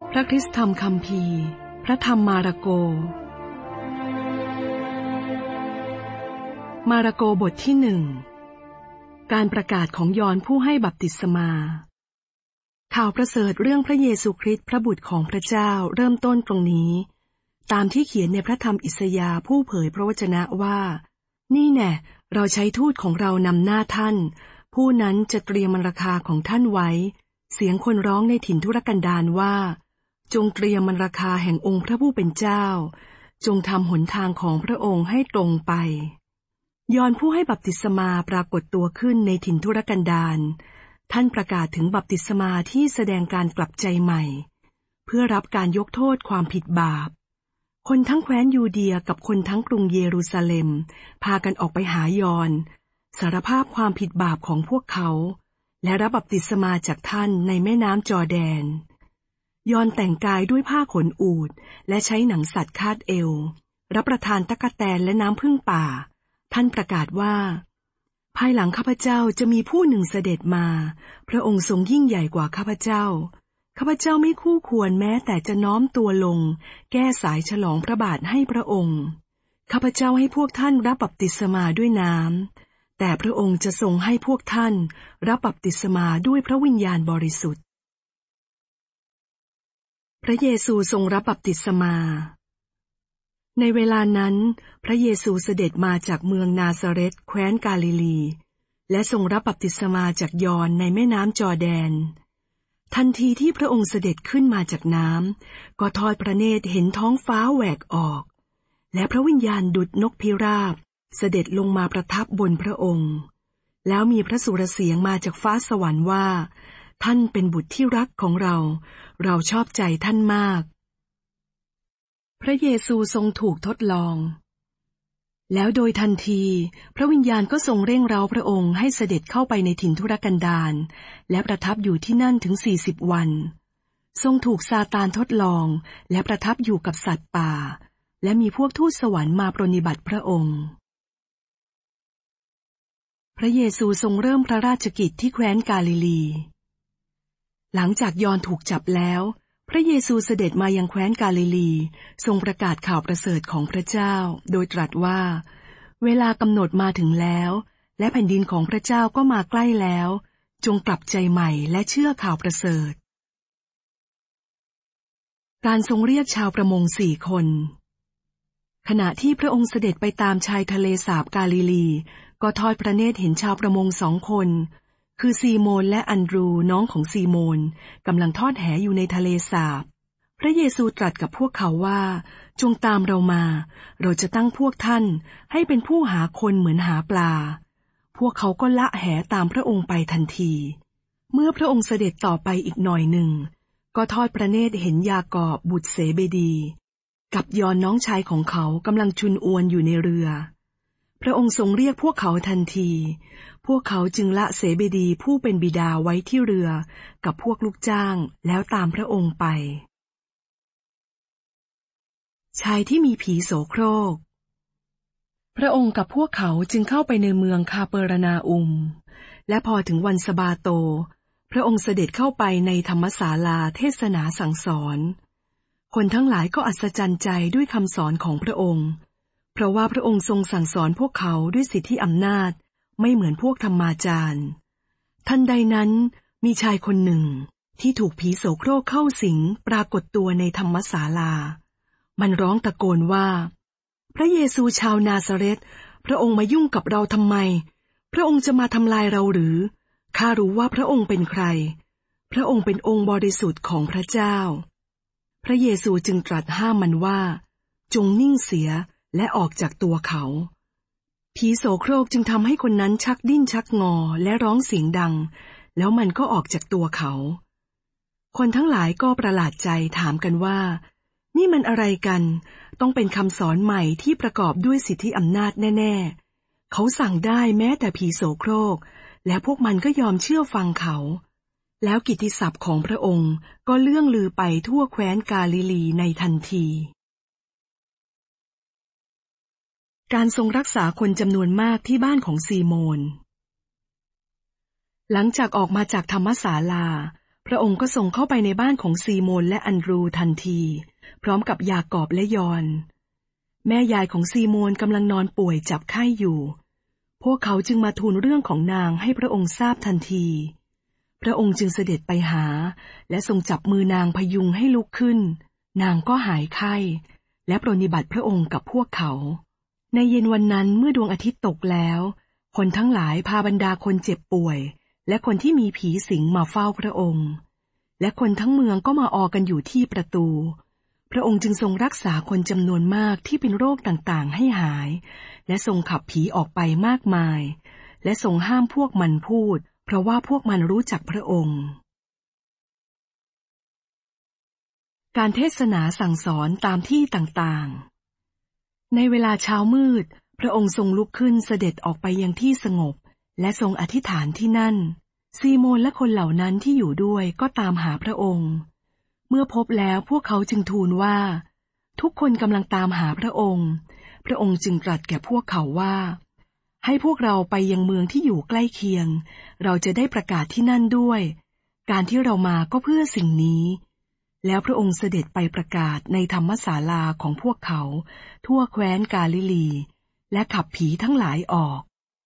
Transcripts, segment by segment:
พระคริสตธรรมคัมภีร์พระธรรมมาระโกบทที่1การประกาศของยอห์นผู้ให้บัพติศมาข่าวประเสริฐเรื่องพระเยซูคริสต์พระบุตรของพระเจ้าเริ่มต้นตรงนี้ตามที่เขียนในพระธรรมอิสยาห์ผู้เผยพระวจนะว่านี่แน่เราใช้ทูตของเรานำหน้าท่านผู้นั้นจะเตรียมมรรคาของท่านไว้เสียงคนร้องในถิ่นทุรกันดารว่าจงเตรียมมรรคาแห่งองค์พระผู้เป็นเจ้าจงทำหนทางของพระองค์ให้ตรงไปยอห์นผู้ให้บัพติศมาปรากฏตัวขึ้นในถิ่นทุรกันดารท่านประกาศถึงบัพติศมาที่แสดงการกลับใจใหม่เพื่อรับการยกโทษความผิดบาปคนทั้งแคว้นยูเดียกับคนทั้งกรุงเยรูซาเล็มพากันออกไปหายอห์นสารภาพความผิดบาปของพวกเขาและรับบัพติศมาจากท่านในแม่น้ำจอร์แดนยอห์นแต่งกายด้วยผ้าขนอูฐและใช้หนังสัตว์คาดเอวรับประทานตั๊กแตนและน้ำผึ้งป่าท่านประกาศว่าภายหลังข้าพเจ้าจะมีผู้หนึ่งเสด็จมาพระองค์ทรงยิ่งใหญ่กว่าข้าพเจ้าไม่คู่ควรแม้แต่จะน้อมตัวลงแก้สายฉลองพระบาทให้พระองค์ข้าพเจ้าให้พวกท่านรับบัพติศมาด้วยน้ำแต่พระองค์จะทรงให้พวกท่านรับบัพติศมาด้วยพระวิญญาณบริสุทธิ์พระเยซูทรงรับบัพติศมาในเวลานั้นพระเยซูเสด็จมาจากเมืองนาซาเร็ตแคว้นกาลิลีและทรงรับบัพติศมาจากยอห์นในแม่น้ำจอร์แดนทันทีที่พระองค์เสด็จขึ้นมาจากน้ำก็ทอดพระเนตรเห็นท้องฟ้าแหวกออกและพระวิญญาณดุจนกพิราบเสด็จลงมาประทับบนพระองค์แล้วมีพระสุรเสียงมาจากฟ้าสวรรค์ว่าท่านเป็นบุตรที่รักของเราชอบใจท่านมากพระเยซูทรงถูกทดลองแล้วโดยทันทีพระวิญญาณก็ทรงเร่งเร้าพระองค์ให้เสด็จเข้าไปในถิ่นทุรกันดารและประทับอยู่ที่นั่นถึง40 วันทรงถูกซาตานทดลองและประทับอยู่กับสัตว์ป่าและมีพวกทูตสวรรค์มาปรนนิบัติพระองค์พระเยซูทรงเริ่มพระราชกิจที่แคว้นกาลิลีหลังจากยอห์นถูกจับแล้วพระเยซูเสด็จมายังแคว้นกาลิลีทรงประกาศข่าวประเสริฐของพระเจ้าโดยตรัสว่าเวลากำหนดมาถึงแล้วและแผ่นดินของพระเจ้าก็มาใกล้แล้วจงกลับใจใหม่และเชื่อข่าวประเสริฐการทรงเรียกชาวประมง4 คนขณะที่พระองค์เสด็จไปตามชายทะเลสาบกาลิลีก็ทอดพระเนตรเห็นชาวประมง2 คนคือซีโมนและอันดรูน้องของซีโมนกำลังทอดแหอยู่ในทะเลสาบพระเยซูตรัสกับพวกเขาว่าจงตามเรามาเราจะตั้งพวกท่านให้เป็นผู้หาคนเหมือนหาปลาพวกเขาก็ละแหตามพระองค์ไปทันทีเมื่อพระองค์เสด็จต่อไปอีกหน่อยหนึ่งก็ทอดพระเนตรเห็นยากอบบุตรเสเบดีกับยอห์นน้องชายของเขากำลังชุนอวนอยู่ในเรือพระองค์ทรงเรียกพวกเขาทันทีพวกเขาจึงละเสเบดีผู้เป็นบิดาไว้ที่เรือกับพวกลูกจ้างแล้วตามพระองค์ไปชายที่มีผีโสโครกพระองค์กับพวกเขาจึงเข้าไปในเมืองคาเปอร์นาอุมและพอถึงวันสะบาโตพระองค์เสด็จเข้าไปในธรรมศาลาเทศนาสั่งสอนคนทั้งหลายก็อัศจรรย์ใจด้วยคำสอนของพระองค์เพราะว่าพระองค์ทรงสั่งสอนพวกเขาด้วยสิทธิอำนาจไม่เหมือนพวกธรรมาจารย์ทันใดนั้นมีชายคนหนึ่งที่ถูกผีโสโครกเข้าสิงปรากฏตัวในธรรมศาลามันร้องตะโกนว่าพระเยซูชาวนาซาเร็ตพระองค์มายุ่งกับเราทำไมพระองค์จะมาทำลายเราหรือข้ารู้ว่าพระองค์เป็นใครพระองค์เป็นองค์บริสุทธิ์ของพระเจ้าพระเยซูจึงตรัสห้ามมันว่าจงนิ่งเสียและออกจากตัวเขาผีโสโครกจึงทำให้คนนั้นชักดิ้นชักงอและร้องเสียงดังแล้วมันก็ออกจากตัวเขาคนทั้งหลายก็ประหลาดใจถามกันว่านี่มันอะไรกันต้องเป็นคำสอนใหม่ที่ประกอบด้วยสิทธิอำนาจแน่ๆเขาสั่งได้แม้แต่ผีโสโครกและพวกมันก็ยอมเชื่อฟังเขาแล้วกิตติศัพท์ของพระองค์ก็เลื่องลือไปทั่วแคว้นกาลิลีในทันทีการทรงรักษาคนจำนวนมากที่บ้านของซีโมนหลังจากออกมาจากธรรมศาลาพระองค์ก็ส่งเข้าไปในบ้านของซีโมนและอันดรูทันทีพร้อมกับยากอบและยอห์นแม่ยายของซีโมนกำลังนอนป่วยจับไข้อยู่พวกเขาจึงมาทูลเรื่องของนางให้พระองค์ทราบทันทีพระองค์จึงเสด็จไปหาและทรงจับมือนางพยุงให้ลุกขึ้นนางก็หายไข้และปรนนิบัติพระองค์กับพวกเขาในเย็นวันนั้นเมื่อดวงอาทิตย์ตกแล้วคนทั้งหลายพาบรรดาคนเจ็บป่วยและคนที่มีผีสิงมาเฝ้าพระองค์และคนทั้งเมืองก็มาออกันอยู่ที่ประตูพระองค์จึงทรงรักษาคนจำนวนมากที่เป็นโรคต่างๆให้หายและทรงขับผีออกไปมากมายและทรงห้ามพวกมันพูดเพราะว่าพวกมันรู้จักพระองค์การเทศนาสั่งสอนตามที่ต่างๆในเวลาเช้ามืดพระองค์ทรงลุกขึ้นเสด็จออกไปยังที่สงบและทรงอธิษฐานที่นั่นซีโมนและคนเหล่านั้นที่อยู่ด้วยก็ตามหาพระองค์เมื่อพบแล้วพวกเขาจึงทูลว่าทุกคนกำลังตามหาพระองค์พระองค์จึงตรัสแก่พวกเขาว่าให้พวกเราไปยังเมืองที่อยู่ใกล้เคียงเราจะได้ประกาศที่นั่นด้วยการที่เรามาก็เพื่อสิ่งนี้แล้วพระองค์เสด็จไปประกาศในธรรมศาลาของพวกเขาทั่วแคว้นกาลิลีและขับผีทั้งหลายออก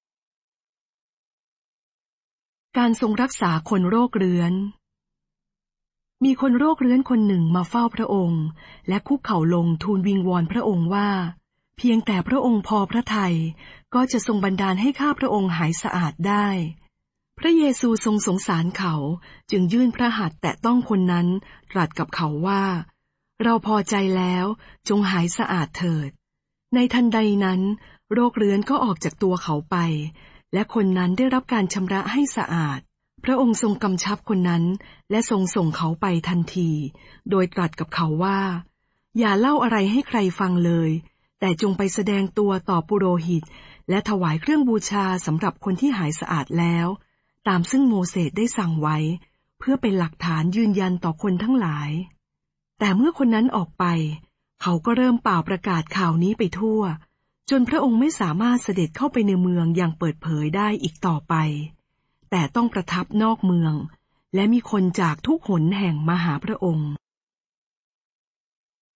การทรงรักษาคนโรคเรื้อนมีคนโรคเรื้อนคนหนึ่งมาเฝ้าพระองค์และคุกเข่าลงทูลวิงวอนพระองค์ว่าเพียงแต่พระองค์พอพระทัยก็จะทรงบันดาลให้ข้าพระองค์หายสะอาดได้พระเยซูทรงสงสารเขาจึงยื่นพระหัตถ์แตะต้องคนนั้นตรัสกับเขาว่าเราพอใจแล้วจงหายสะอาดเถิดในทันใดนั้นโรคเรื้อนก็ออกจากตัวเขาไปและคนนั้นได้รับการชำระให้สะอาดพระองค์ทรงกำชับคนนั้นและทรงส่งเขาไปทันทีโดยตรัสกับเขาว่าอย่าเล่าอะไรให้ใครฟังเลยแต่จงไปแสดงตัวต่อปุโรหิตและถวายเครื่องบูชาสำหรับคนที่หายสะอาดแล้วตามซึ่งโมเสสได้สั่งไว้เพื่อเป็นหลักฐานยืนยันต่อคนทั้งหลายแต่เมื่อคนนั้นออกไปเขาก็เริ่มเป่าประกาศข่าวนี้ไปทั่วจนพระองค์ไม่สามารถเสด็จเข้าไปในเมืองอย่างเปิดเผยได้อีกต่อไปแต่ต้องประทับนอกเมืองและมีคนจากทุกหนแห่งมาหาพระองค์